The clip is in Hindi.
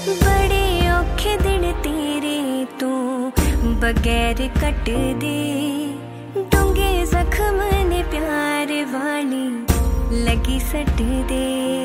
बड़े औखे दिन तेरे तू बगैर कट दे, डूंगे जख्म ने प्यार वाली लगी सट दे।